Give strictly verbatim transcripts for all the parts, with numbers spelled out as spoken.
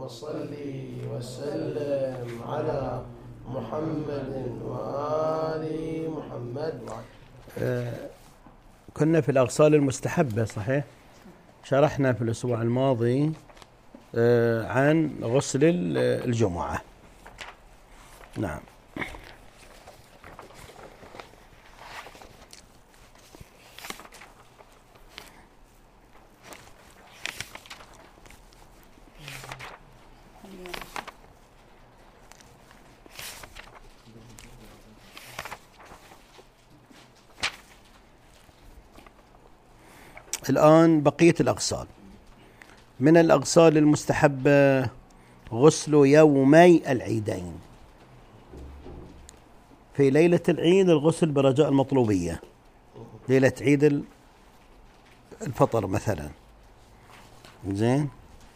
وصلي وسلم على محمد وآل محمد. آه كنا في الأغسال المستحبة، صحيح؟ شرحنا في الأسبوع الماضي آه عن غسل الجمعة. نعم. الآن بقية الأغسال. من الأغسال المستحبة غسل يومي العيدين. في ليلة العيد الغسل برجاء المطلوبية، ليلة عيد الفطر مثلا. زين.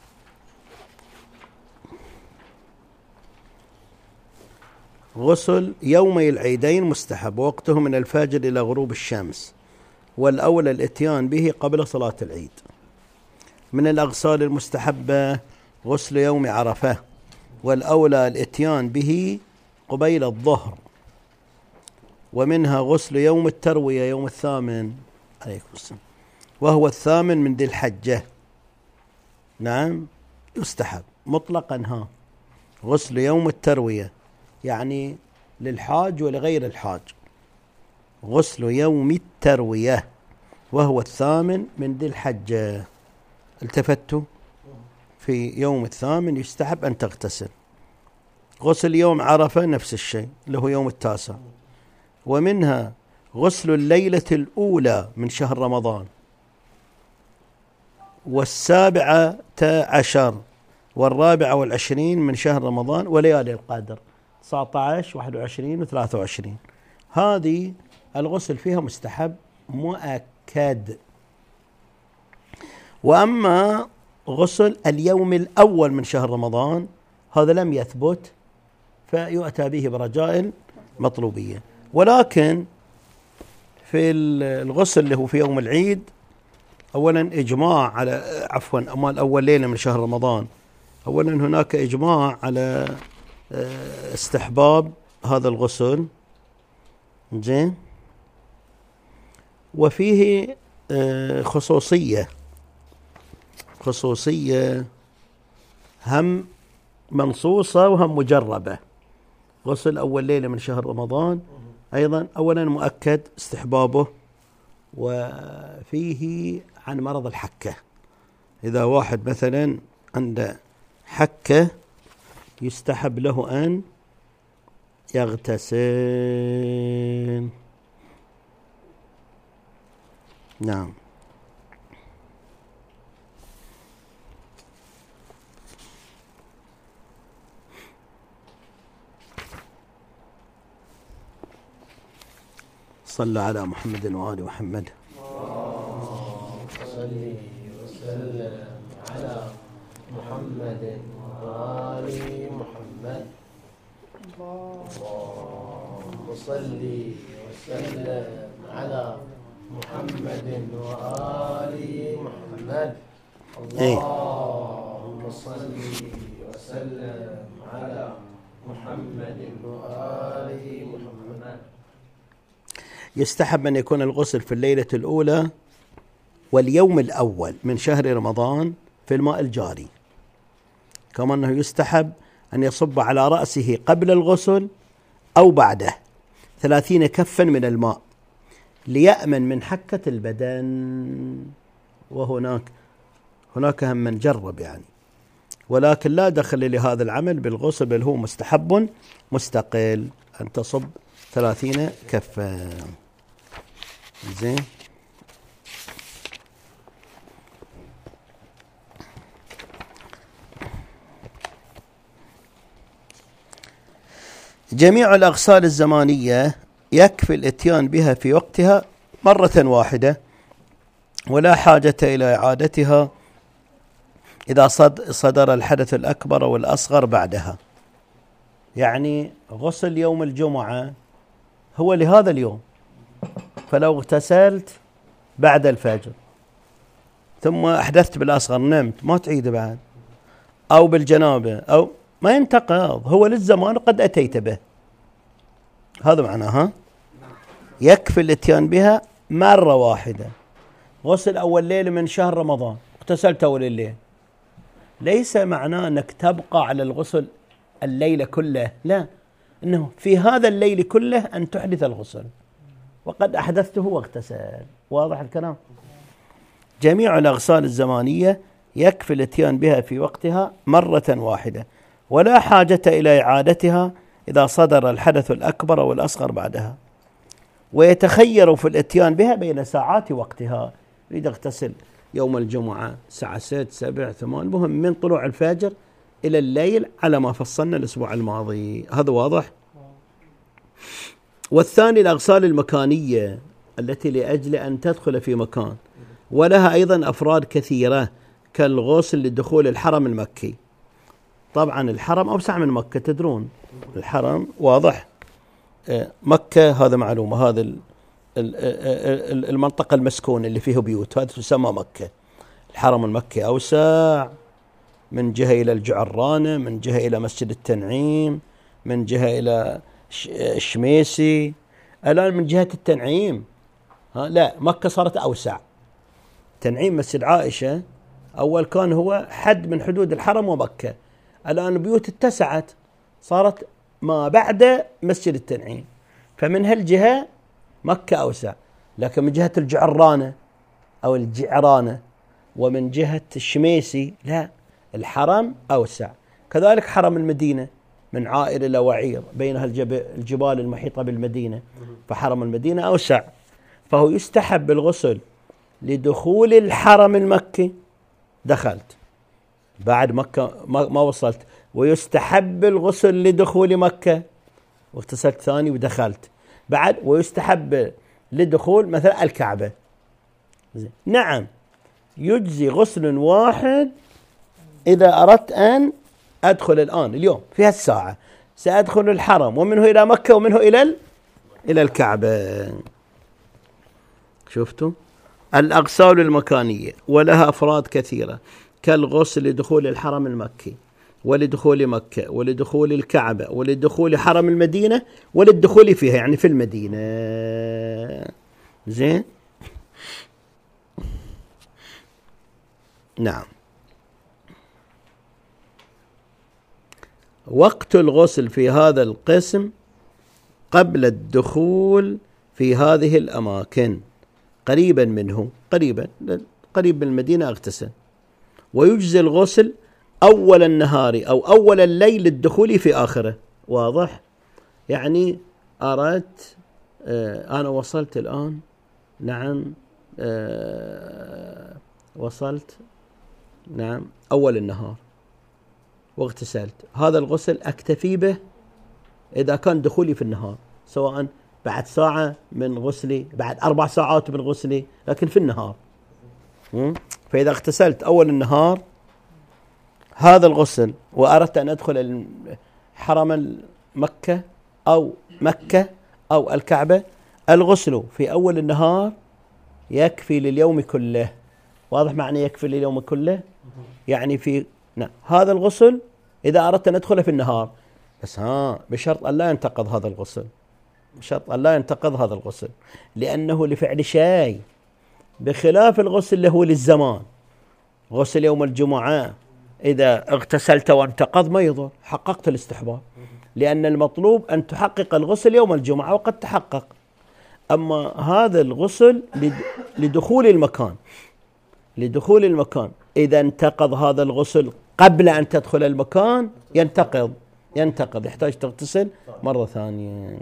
غسل يومي العيدين مستحب، وقته من الفجر إلى غروب الشمس، والأولى الإتيان به قبل صلاة العيد. من الأغسال المستحبة غسل يوم عرفة، والأولى الإتيان به قبيل الظهر. ومنها غسل يوم التروية، يوم الثامن عليكم السلام، وهو الثامن من ذي الحجة. نعم، يستحب مطلقا. ها غسل يوم التروية يعني للحاج ولغير الحاج. غسل يوم التروية وهو الثامن من ذي الحجة. التفتوا في يوم الثامن يستحب أن تغتسل. غسل يوم عرفة نفس الشيء، له يوم التاسع. ومنها غسل الليلة الأولى من شهر رمضان، والسابعة عشر، والرابعة والعشرين من شهر رمضان، وليالي القدر تسعة عشر واحد وعشرين وثلاثة وعشرين. هذه الغسل فيها مستحب مؤكد. وأما غسل اليوم الأول من شهر رمضان هذا لم يثبت، فيؤتى به برجاء مطلوبية. ولكن في الغسل اللي هو في يوم العيد أولا إجماع على عفوا أما الأول ليلة من شهر رمضان، أولا هناك إجماع على استحباب هذا الغسل. زين. وفيه خصوصية خصوصية هم منصوصة وهم مجربة. غسل أول ليلة من شهر رمضان أيضا أولا مؤكد استحبابه، وفيه عن مرض الحكة. إذا واحد مثلا عنده حكة يستحب له أن يغتسل. نعم. صلى على محمد وآل محمد. اللهم صل وسلم على محمد وآل محمد. اللهم صل وسلم على محمد وآل محمد. اللهم صل وسلم على محمد وآل محمد. يستحب أن يكون الغسل في الليلة الأولى واليوم الأول من شهر رمضان في الماء الجاري، كما أنه يستحب أن يصب على رأسه قبل الغسل أو بعده ثلاثين كفا من الماء ليأمن من حكة البدن. وهناك هناك هم من جرب يعني، ولكن لا دخل لهذا العمل بالغسل، بل هو مستحب مستقل أن تصب ثلاثين كفا. زين. جميع الأغسال الزمانية يكفي الاتيان بها في وقتها مرة واحدة، ولا حاجة إلى إعادتها إذا صدر الحدث الأكبر والأصغر بعدها. يعني غسل يوم الجمعة هو لهذا اليوم، فلو اغتسلت بعد الفجر ثم أحدثت بالأصغر نمت ما تعيد بعد، أو بالجنابة أو ما ينتقض، هو للزمان قد أتيت به، هذا معناها. يكفي الاتيان بها مرة واحدة. غسل أول ليلة من شهر رمضان، اغتسلت أول الليل، ليس معناه أنك تبقى على الغسل الليلة كله، لا، إنه في هذا الليل كله أن تحدث الغسل، وقد أحدثته واغتسل. واضح الكلام؟ جميع الأغسال الزمانية يكفي الاتيان بها في وقتها مرة واحدة، ولا حاجة إلى إعادتها إذا صدر الحدث الأكبر والأصغر بعدها. ويتخير في الاتيان بها بين ساعات وقتها، يريد اغتسل يوم الجمعة الساعة ست سبع ثمان، مهم من طلوع الفجر إلى الليل على ما فصلنا الأسبوع الماضي. هذا واضح؟ والثاني الأغسال المكانية التي لأجل أن تدخل في مكان، ولها أيضا أفراد كثيرة، كالغسل لدخول الحرم المكي. طبعا الحرم أوسع من مكة، تدرون الحرم واضح، مكة هذا معلومة، هذا المنطقة المسكونة اللي فيه بيوت هذا تسمى مكة. الحرم المكي أوسع، من جهة إلى الجعرانة، من جهة إلى مسجد التنعيم، من جهة إلى الشميسي. الآن من جهة التنعيم ها لا، مكة صارت أوسع. تنعيم مسجد عائشة أول كان هو حد من حدود الحرم ومكة، الآن بيوت اتسعت صارت ما بعد مسجد التنعيم، فمن هالجهة مكة أوسع. لكن من جهة الجعرانة أو الجعرانة ومن جهة الشميسي لا، الحرم أوسع. كذلك حرم المدينة من عائر إلى وعير، بينها الجبال المحيطة بالمدينة، فحرم المدينة أوسع. فهو يستحب الغسل لدخول الحرم المكي، دخلت بعد مكة ما وصلت، ويستحب الغسل لدخول مكة، واغتسلت ثاني ودخلت بعد، ويستحب لدخول مثلا الكعبة. نعم يجزي غسل واحد إذا أردت أن أدخل الآن اليوم في هالساعة سأدخل الحرم ومنه إلى مكة ومنه إلى إلى الكعبة. شفتوا؟ الأغسال المكانية ولها أفراد كثيرة، كالغسل لدخول الحرم المكي، ولدخول مكة، ولدخول الكعبة، ولدخول حرم المدينة، وللدخول فيها يعني في المدينة. زين؟ نعم. وقت الغسل في هذا القسم قبل الدخول في هذه الأماكن، قريبا منه، قريبا قريب من المدينة اغتسل. ويجزي الغسل أول النهار أو أول الليل للدخول في آخره. واضح؟ يعني أردت آه أنا وصلت الآن، نعم آه وصلت نعم أول النهار واغتسلت، هذا الغسل أكتفي به إذا كان دخولي في النهار، سواء بعد ساعة من غسلي، بعد أربع ساعات من غسلي، لكن في النهار. فإذا اغتسلت أول النهار هذا الغسل وأردت أن أدخل حرم مكة أو مكة أو الكعبة، الغسل في أول النهار يكفي لليوم كله. واضح معنى يكفي لليوم كله؟ يعني في نعم هذا الغسل إذا أردت أن أدخل في النهار، بس ها بشرط أن لا ينتقض هذا الغسل، بشرط أن لا ينتقض هذا الغسل، لأنه لفعل شيء، بخلاف الغسل اللي هو للزمان. غسل يوم الجمعة إذا اغتسلت وانتقض ما يضر، حققت الاستحباب، لأن المطلوب أن تحقق الغسل يوم الجمعة وقد تحقق. أما هذا الغسل لدخول المكان، لدخول المكان إذا انتقض هذا الغسل قبل أن تدخل المكان ينتقض ينتقض يحتاج تغتسل مرة ثانية.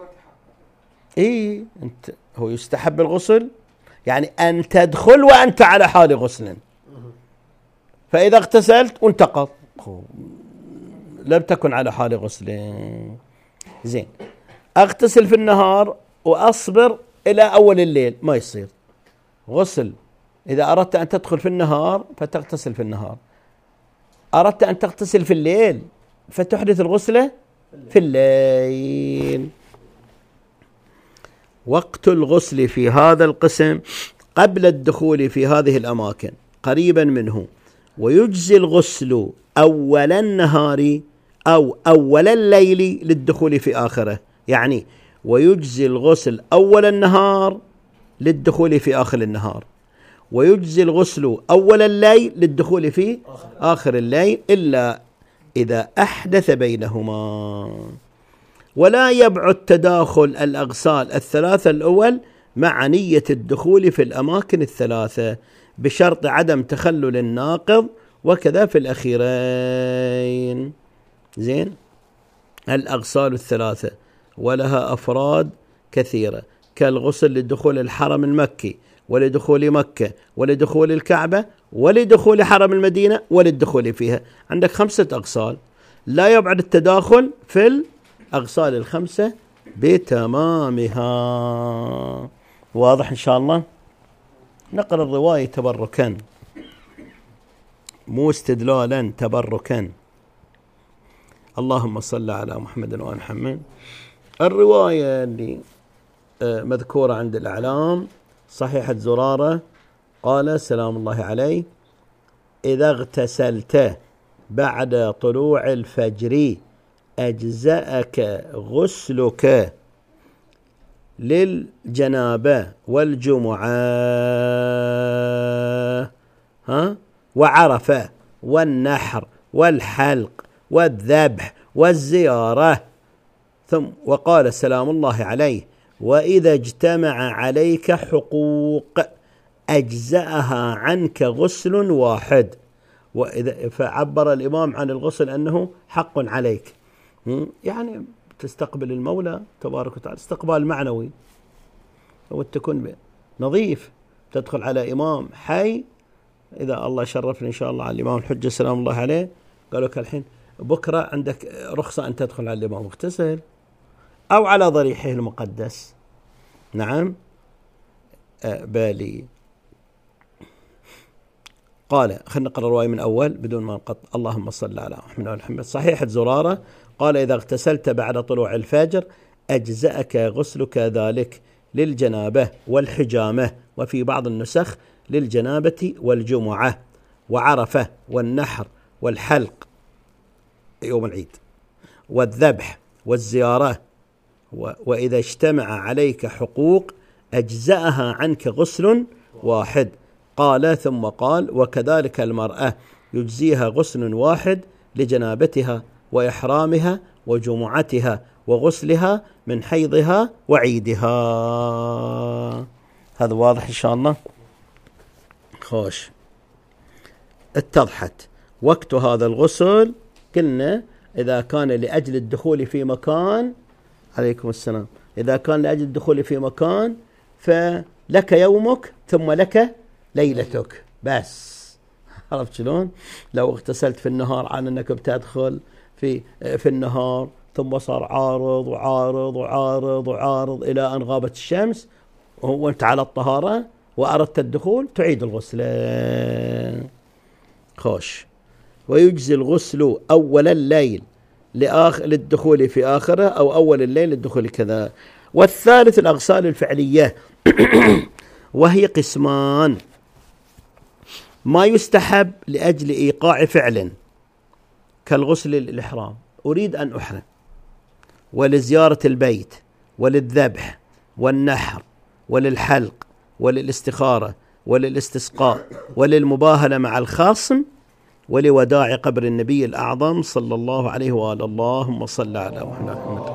إيه أنت هو يستحب الغسل يعني أن تدخل وأنت على حال غسل، فإذا اغتسلت وانتقض لم تكن على حال غسل. زين، أغتسل في النهار وأصبر إلى أول الليل ما يصير. غسل إذا أردت أن تدخل في النهار فتغتسل في النهار، أردت أن تغتسل في الليل فتحدث الغسلة في الليل. وقت الغسل في هذا القسم قبل الدخول في هذه الأماكن، قريبا منه، ويجزي الغسل أول النهار أو أول الليل للدخول في آخره. يعني ويجزي الغسل أول النهار للدخول في آخر النهار، ويجزي الغسل أول الليل للدخول في آخر الليل، إلا إذا أحدث بينهما. ولا يبعد تداخل الأغسال الثلاثة الأول مع نية الدخول في الأماكن الثلاثة بشرط عدم تخلل الناقض، وكذا في الأخيرين. زين. الأغسال الثلاثة ولها أفراد كثيرة، كالغسل لدخول الحرم المكي ولدخول مكة ولدخول الكعبة ولدخول حرم المدينة وللدخول فيها. عندك خمسة أغسال، لا يبعد التداخل في الأغسال الخمسة بتمامها. واضح إن شاء الله؟ نقرأ الرواية تبركا مو استدلالا، تبركا. اللهم صل على محمد وآل محمد. الرواية اللي مذكورة عند الأعلام صحيحة زرارة قال سلام الله عليه: إذا اغتسلت بعد طلوع الفجر أجزأك غسلك للجنابة والجمعة ها وعرفة والنحر والحلق والذبح والزيارة. ثم وقال سلام الله عليه: وإذا اجتمع عليك حقوق أجزأها عنك غسل واحد. وإذا فعبر الإمام عن الغسل أنه حق عليك، يعني تستقبل المولى تبارك وتعالى استقبال معنوي، وتكون نظيف، تدخل على إمام حي. إذا الله شرفني إن شاء الله على الإمام الحجة سلام الله عليه، قالوا لك الحين بكرة عندك رخصة أن تدخل على الإمام، اغتسل، أو على ضريحه المقدس. نعم. آه بالي. قال خلينا نقرأ الرواية من أول بدون ما نقطع. اللهم صل على محمد وآل محمد. صحيحة زرارة قال: إذا اغتسلت بعد طلوع الفجر أجزأك غسلك ذلك للجنابة والحجامة، وفي بعض النسخ للجنابة والجمعة وعرفة والنحر والحلق يوم العيد والذبح والزيارة. وإذا اجتمع عليك حقوق أجزأها عنك غسل واحد. قال ثم قال: وكذلك المرأة يجزيها غسل واحد لجنابتها وإحرامها وجمعتها وغسلها من حيضها وعيدها. هذا واضح إن شاء الله؟ خوش. اتضحت. وقت هذا الغسل قلنا إذا كان لأجل الدخول في مكان، عليكم السلام، إذا كان لأجل الدخول في مكان فلك يومك ثم لك ليلتك بس. عرفت شلون؟ لو اغتسلت في النهار عن أنك بتدخل في في النهار، ثم صار عارض وعارض وعارض وعارض إلى أن غابت الشمس وأنت على الطهارة وأردت الدخول، تعيد الغسل. خوش. ويجزي الغسل أول الليل لآخر للدخول في آخره، أو أول الليل للدخول كذا. والثالث الأغسال الفعلية وهي قسمان: ما يستحب لأجل إيقاع فعل كالغسل للإحرام، أريد أن أحرم، ولزيارة البيت وللذبح والنحر وللحلق وللاستخارة وللاستسقاء وللمباهلة مع الخاصم ولوداع قبر النبي الأعظم صلى الله عليه وآله. اللهم صل على محمد.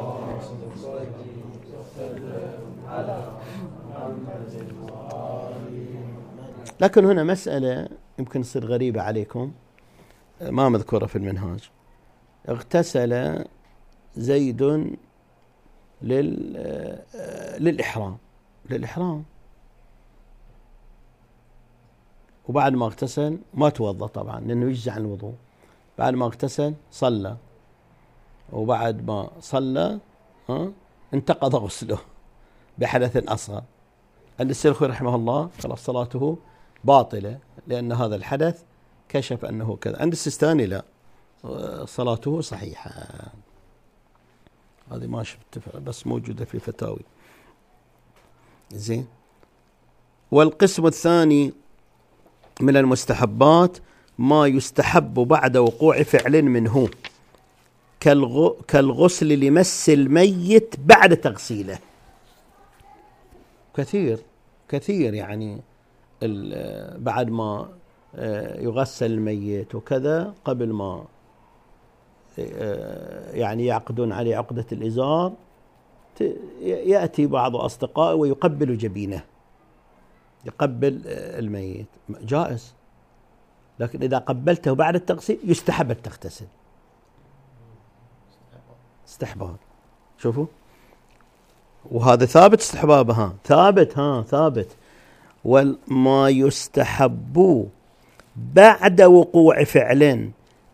لكن هنا مسألة يمكن تصير غريبة عليكم، ما مذكورة في المنهاج. اغتسل زيد لل... للإحرام للإحرام وبعد ما اغتسل ما توضأ طبعا لأنه يجزع عن الوضوء. بعد ما اغتسل صلى، وبعد ما صلى ها انتقض غسله بحدث أصغر. عند السلخي رحمه الله خلاص صلاته باطلة لأن هذا الحدث كشف أنه كذا. عند السيستاني لا، صلاته صحيحة. هذه ما شفت بس موجودة في فتاوي. زين. والقسم الثاني من المستحبات ما يستحب بعد وقوع فعل منه كالغسل لمس الميت بعد تغسيله. كثير كثير يعني بعد ما يغسل الميت وكذا قبل ما يعني يعقدون عليه عقدة الإزار يأتي بعض أصدقائه ويقبل جبينه، يقبل الميت، جائز. لكن إذا قبلته بعد التغسيل يستحب أن تغتسل، استحباب. شوفوا، وهذا ثابت استحبابها، ثابت ها ثابت. وما يستحب بعد وقوع فعل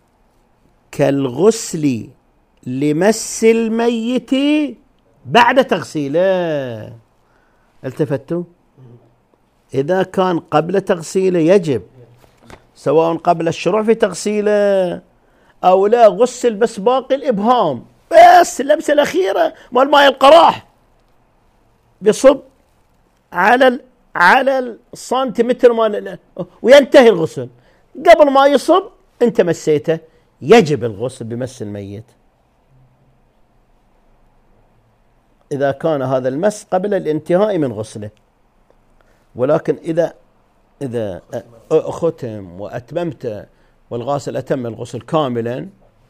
كالغسل لمس الميت بعد تغسيله. التفتوا؟ إذا كان قبل تغسيله يجب، سواء قبل الشروع في تغسيله أو لا، غسل بس باقي الإبهام، بس اللمسة الأخيرة مال ماء القراح بيصب على ال على السنتيمتر مال وينتهي الغسل. قبل ما يصب أنت مسيته، يجب الغسل بمس الميت إذا كان هذا المس قبل الانتهاء من غسله. ولكن إذا إذا ختم وأتممت والغاسل أتم الغسل كاملا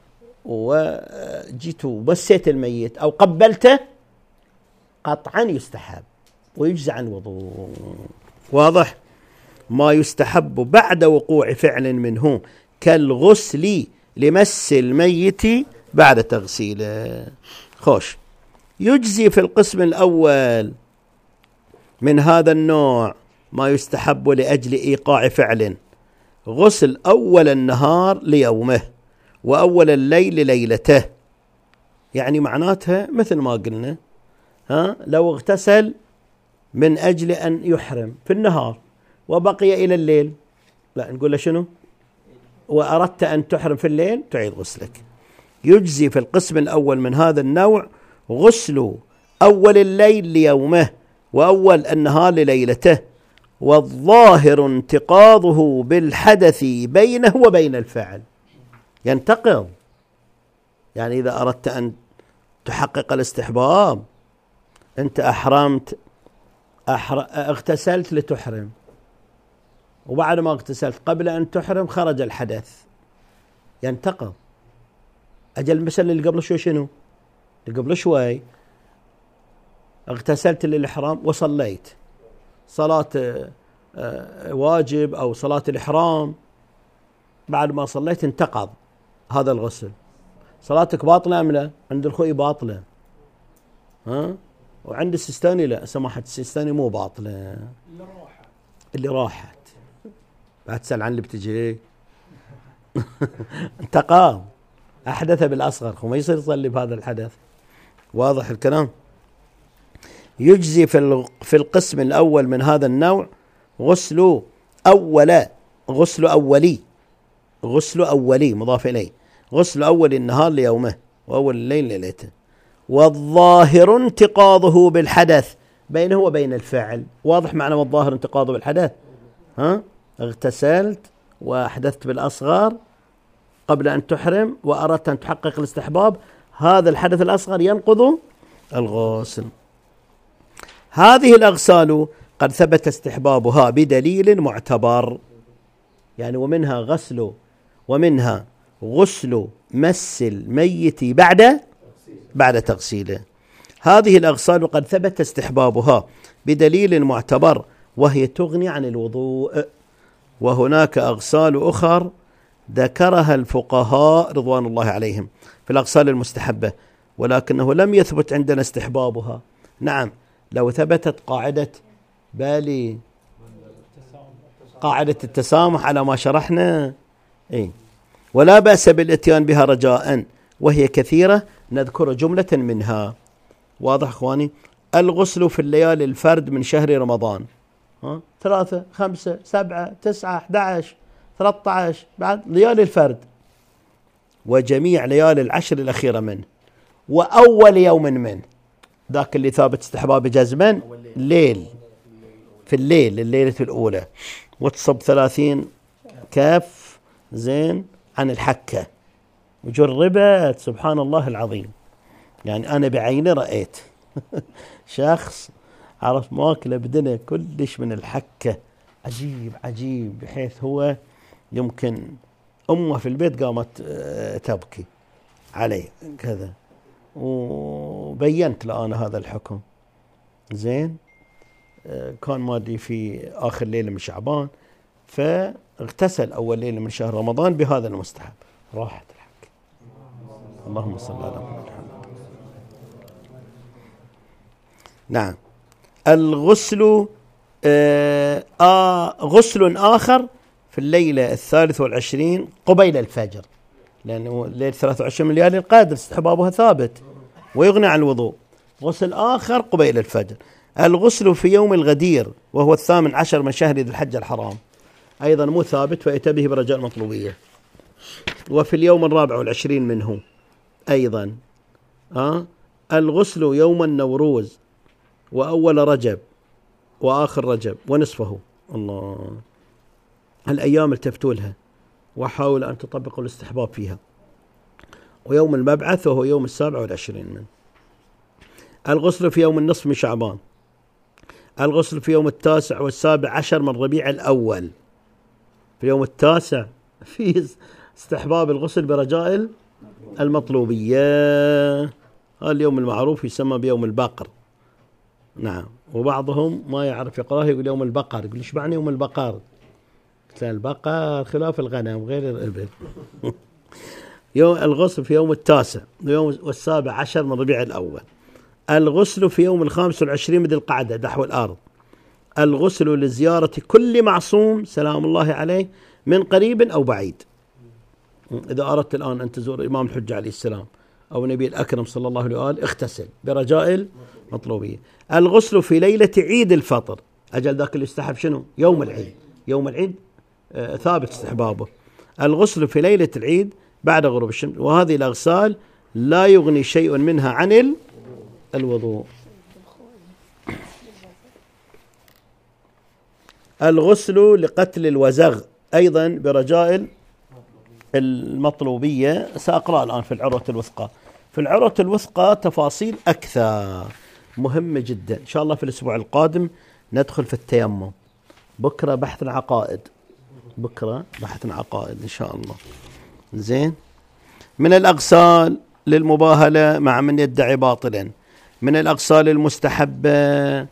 وجيت وبسيت الميت أو قبلته، قطعا يستحب ويجزي عن وضوء. واضح؟ ما يستحب بعد وقوع فعل منه كالغسل لمس الميت بعد تغسيله. خوش، يجزي في القسم الأول من هذا النوع ما يستحب لأجل إيقاع فعل غسل أول النهار ليومه وأول الليل لليلته. يعني معناتها مثل ما قلنا، ها لو اغتسل من أجل أن يحرم في النهار وبقي إلى الليل، لا نقول له شنو؟ وأردت أن تحرم في الليل تعيد غسلك. يجزي في القسم الأول من هذا النوع غسل أول الليل ليومه وأول النهار لليلته، والظاهر انتقاضه بالحدث بينه وبين الفعل. ينتقض، يعني إذا أردت أن تحقق الاستحباب، أنت أحرمت أحر... اغتسلت لتحرم، وبعد ما اغتسلت قبل أن تحرم خرج الحدث، ينتقض. أجل المثل اللي قبل شوي شنو؟ اللي قبل شوي اغتسلت للإحرام وصليت صلاة واجب أو صلاة الإحرام، بعد ما صليت انتقض هذا الغسل، صلاتك باطلة أم لا؟ عند الخوي باطلة، ها؟ وعند السيستاني لا، سماحة السيستاني مو باطلة، اللي راحت اللي راحت بعد تسأل عن اللي بتجي انتقام، أحدث بالأصغر، وما يصير يصلي بهذا الحدث. واضح الكلام؟ يجزي في في القسم الأول من هذا النوع غسل أول غسل أولي غسل أولي مضاف إليه، غسل أول النهار ليومه وأول الليل ليلته، والظاهر انتقاضه بالحدث بينه وبين الفعل. واضح معنى والظاهر انتقاضه بالحدث؟ ها؟ اغتسلت وأحدثت بالأصغر قبل أن تحرم وأردت أن تحقق الاستحباب، هذا الحدث الأصغر ينقض الغسل. هذه الأغسال قد ثبت استحبابها بدليل معتبر، يعني ومنها غسل ومنها غسل مس الميت بعد بعد تغسيله. هذه الأغسال قد ثبت استحبابها بدليل معتبر وهي تغني عن الوضوء. وهناك أغسال أخر ذكرها الفقهاء رضوان الله عليهم في الأغسال المستحبة، ولكنه لم يثبت عندنا استحبابها. نعم، لو ثبتت قاعدة بالي قاعدة التسامح على ما شرحنا، إيه؟ ولا بأس بالاتيان بها رجاء، وهي كثيرة نذكر جملة منها. واضح أخواني؟ الغسل في الليالي الفرد من شهر رمضان، ها؟ ثلاثة خمسة سبعة تسعة أحد عشر ثلاثة عشر بعد ليالي الفرد، وجميع ليالي العشر الأخيرة منه، وأول يوم منه، ذاك اللي ثابت استحباب جزما الليل، في الليل الليلة الأولى، وتصب ثلاثين كاف زين عن الحكة، وجربت سبحان الله العظيم. يعني أنا بعيني رأيت شخص عرف ماكله بدنه كلش من الحكة، عجيب عجيب، بحيث هو يمكن أمه في البيت قامت تبكي عليه كذا، وبينت له أنا هذا الحكم. زين كان مادي في آخر ليلة من شعبان، فاغتسل أول ليلة من شهر رمضان بهذا المستحب، راحت الحكة. اللهم صل على محمد. نعم. الغسل آه آه غسل آخر في الليلة الثالث والعشرين قبيل الفجر، لأنه ليلة ثلاثة وعشرين من ليالي القدر استحبابها ثابت ويغني عن الوضوء. غسل آخر قبيل الفجر الغسل في يوم الغدير وهو الثامن عشر من شهر ذي الحجة الحرام، أيضا مو ثابت فأتى به برجاء المطلوبية. وفي اليوم الرابع والعشرين منه أيضا آه الغسل يوم النوروز وأول رجب وآخر رجب ونصفه. الله، الأيام التفتوا لها وحاول أن تطبقوا الاستحباب فيها. ويوم المبعث وهو يوم السابع والعشرين من. الغسل في يوم النصف من شعبان. الغسل في يوم التاسع والسابع عشر من ربيع الأول. في يوم التاسع في استحباب الغسل برجاء المطلوبية، هذا اليوم المعروف يسمى بيوم البقر. نعم. وبعضهم ما يعرف يقرأه يقول يوم البقر، يقول ايش معنى يوم البقر؟ البقر خلاف الغنم غير الإبل. يوم الغسل في يوم التاسع ويوم والسابع عشر من ربيع الأول. الغسل في يوم الخامس والعشرين من ذي القعدة دحو الأرض. الغسل لزيارة كل معصوم سلام الله عليه من قريب أو بعيد. إذا أردت الآن أن تزور إمام الحجة عليه السلام أو النبي الأكرم صلى الله عليه وآله اغتسل برجاء المطلوبية. الغسل في ليلة عيد الفطر، أجل ذاك اللي يستحب شنو؟ يوم العيد. يوم العيد آه ثابت استحبابه. الغسل في ليلة العيد بعد غروب الشمس، وهذه الأغسال لا يغني شيء منها عن الوضوء. الغسل لقتل الوزغ أيضا برجاء المطلوبية. سأقرأ الآن في العروة الوثقى. في العروة الوثقى تفاصيل أكثر مهمة جدا. إن شاء الله في الأسبوع القادم ندخل في التيمم. بكرة بحث عقائد، بكرة بحث عقائد إن شاء الله. زين. من الأغسال للمباهلة مع من يدعي باطلا. من الأغسال المستحبة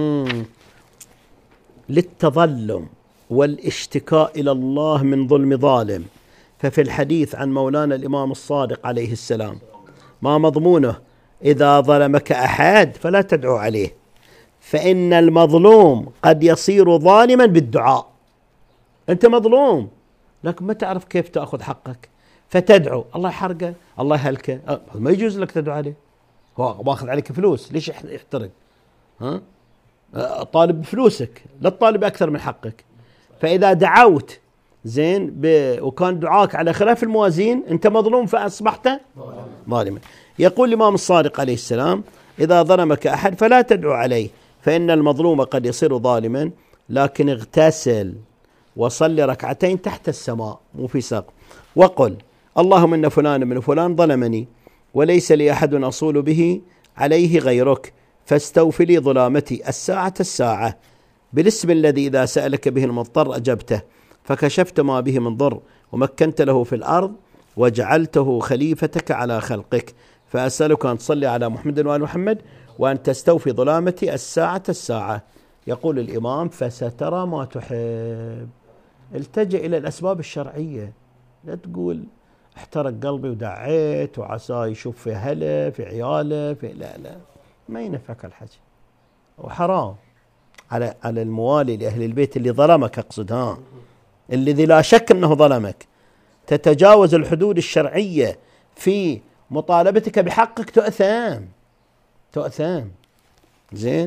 للتظلم والاشتكاء إلى الله من ظلم ظالم. ففي الحديث عن مولانا الإمام الصادق عليه السلام ما مضمونه؟ إذا ظلمك أحد فلا تدعو عليه، فإن المظلوم قد يصير ظالما بالدعاء. أنت مظلوم لكن ما تعرف كيف تأخذ حقك فتدعو الله يحرقه الله يهلكه، ما يجوز لك تدعو عليه، هو ماخذ عليك فلوس ليش يحترق؟ ها؟ طالب بفلوسك لا تطالب أكثر من حقك. فإذا دعوت زين ب... وكان دعاك على خلاف الموازين أنت مظلوم فأصبحت ظالما. يقول الإمام الصادق عليه السلام إذا ظلمك أحد فلا تدعو عليه، فإن المظلوم قد يصير ظالما، لكن اغتسل وصل ركعتين تحت السماء مو في سقف، وقل اللهم إن فلان من فلان ظلمني وليس لي أحد أصول به عليه غيرك، فاستوفي لي ظلامتي الساعة الساعة، بالاسم الذي إذا سألك به المضطر أجبته، فكشفت ما به من ضر، ومكنت له في الأرض، وجعلته خليفتك على خلقك، فأسألك أن تصلي على محمد وآل محمد، وأن تستوفي ظلامتي الساعة الساعة. يقول الإمام فسترى ما تحب. التجئ إلى الأسباب الشرعية، لا تقول احترق قلبي ودعيت وعسى يشوف في أهله في عياله في لا لا ما ينفعك الحكي، وحرام على على الموالي لأهل البيت اللي ظلمك، أقصد ها الذي لا شك أنه ظلمك، تتجاوز الحدود الشرعية في مطالبتك بحقك تؤثام تؤثام. زين.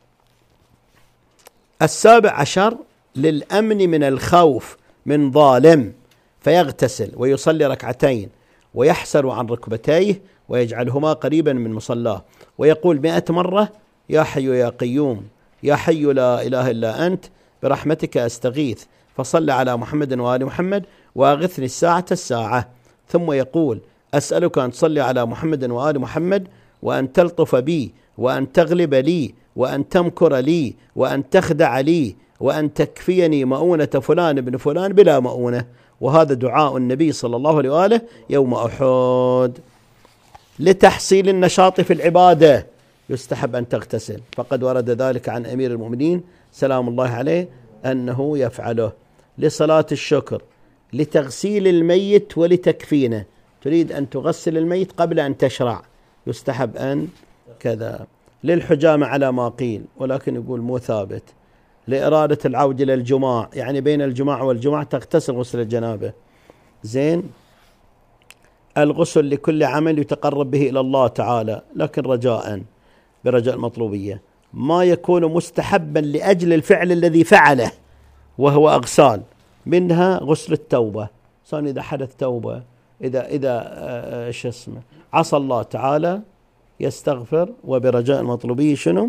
السابع عشر للأمن من الخوف من ظالم، فيغتسل ويصلي ركعتين ويحسر عن ركبتيه ويجعلهما قريبا من مصلاه، ويقول مئة مرة يا حي يا قيوم يا حي لا إله إلا أنت برحمتك أستغيث، فصل على محمد وآل محمد وأغثني الساعة الساعة. ثم يقول أسألك أن تصلي على محمد وآل محمد، وأن تلطف بي، وأن تغلب لي، وأن تمكر لي، وأن تخدع لي، وأن تكفيني مؤونة فلان بن فلان بلا مؤونة. وهذا دعاء النبي صلى الله عليه وآله يوم أحد. لتحصيل النشاط في العبادة يستحب أن تغتسل، فقد ورد ذلك عن أمير المؤمنين سلام الله عليه أنه يفعله. لصلاة الشكر، لتغسيل الميت ولتكفينه، تريد أن تغسل الميت قبل أن تشرع يستحب أن كذا. للحجامة على ما قيل، ولكن يقول مو ثابت. لإرادة العود إلى الجماع، يعني بين الجماع والجماع تغتسل غسل الجنابة. زين. الغسل لكل عمل يتقرب به إلى الله تعالى، لكن رجاء برجاء المطلوبية. ما يكون مستحبا لأجل الفعل الذي فعله وهو أغسال، منها غسل التوبة، صار إذا حدث توبة، إذا إذا ايش اسمه عصى الله تعالى يستغفر، وبرجاء المطلوبية شنو؟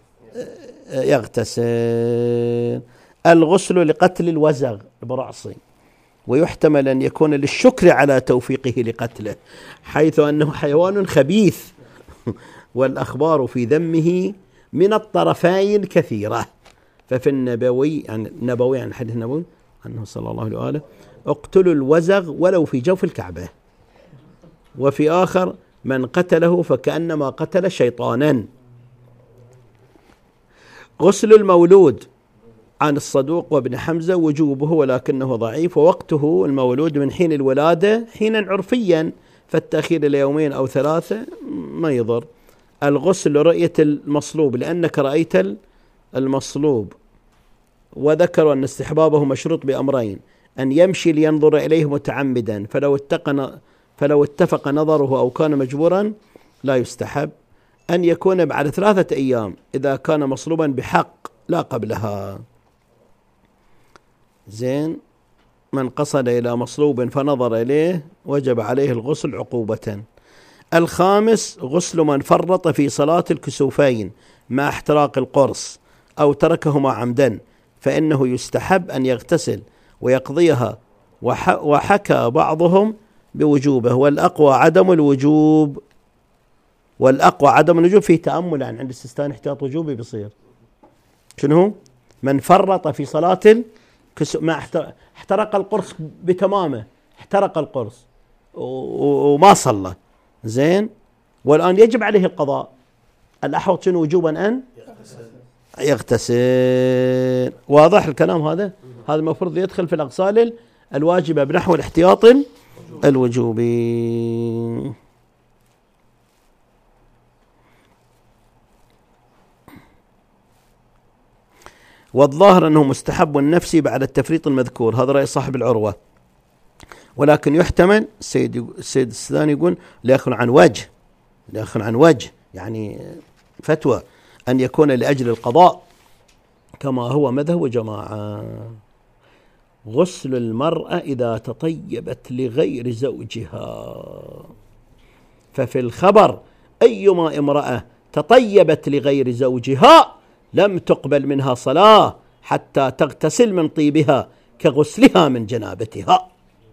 يغتسل. الغسل لقتل الوزغ برعصي، ويحتمل أن يكون للشكر على توفيقه لقتله، حيث أنه حيوان خبيث والأخبار في ذمه من الطرفين كثيرة. ففي النبوي يعني النبوي عن حديث النبوي أنه صلى الله عليه وآله اقتلوا الوزغ ولو في جوف الكعبة. وفي آخر من قتله فكأنما قتل شيطانا. غسل المولود عن الصدوق وابن حمزة وجوبه، ولكنه ضعيف، ووقته المولود من حين الولادة حينا عرفيا، فالتأخير إلى يومين أو ثلاثة ما يضر. الغسل رؤية المصلوب، لأنك رأيت المصلوب. وذكروا أن استحبابه مشروط بأمرين: أن يمشي لينظر إليه متعمدا، فلو اتقن فلو اتفق نظره أو كان مجبورا لا يستحب. أن يكون بعد ثلاثة أيام إذا كان مصلوبا بحق، لا قبلها. زين. من قصد إلى مصلوب فنظر إليه وجب عليه الغسل عقوبة. الخامس غسل من فرط في صلاة الكسوفين مع احتراق القرص أو تركهما عمدا، فإنه يستحب أن يغتسل ويقضيها، وحكى بعضهم بوجوبه، والأقوى عدم الوجوب. والأقوى عدم الوجوب فيه تأمل، يعني عند السيستان احتياط وجوبي بيصير. شنو؟ من فرط في صلاة الكسوف مع احترق القرص بتمامه، احترق القرص وما صلى. زين. والآن يجب عليه القضاء. الأحوط شنو؟ وجوبا أن يغتسل. واضح الكلام هذا؟ هذا المفروض يدخل في الأغسال الواجبة بنحو الاحتياط الوجوبي. والظاهر أنه مستحب النفسي بعد التفريط المذكور، هذا رأي صاحب العروة، ولكن يحتمل السيد السيد السوداني يقول لا يكون عن وجه لا يكون عن وجه يعني فتوى أن يكون لأجل القضاء كما هو مذهب جماعة. غسل المرأة إذا تطيبت لغير زوجها، ففي الخبر أيما امرأة تطيبت لغير زوجها لم تقبل منها صلاة حتى تغتسل من طيبها كغسلها من جنابتها.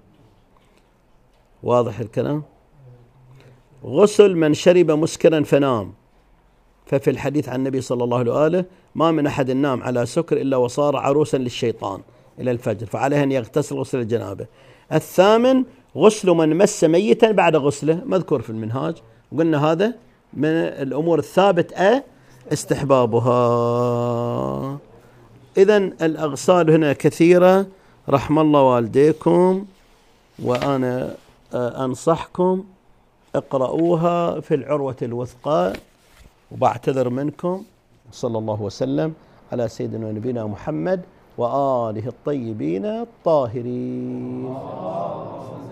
واضح الكلام؟ غسل من شرب مسكرا فنام، ففي الحديث عن النبي صلى الله عليه وآله ما من أحد نام على سكر إلا وصار عروسا للشيطان إلى الفجر، فعليه أن يغتسل غسل الجنابة. الثامن غسل من مس ميتا بعد غسله، مذكور في المنهاج، وقلنا هذا من الأمور الثابتة استحبابها. إذن الأغسال هنا كثيرة، رحم الله والديكم، وأنا أنصحكم اقرأوها في العروة الوثقى، وبعتذر منكم. صلى الله وسلم على سيدنا ونبينا محمد وآله الطيبين الطاهرين.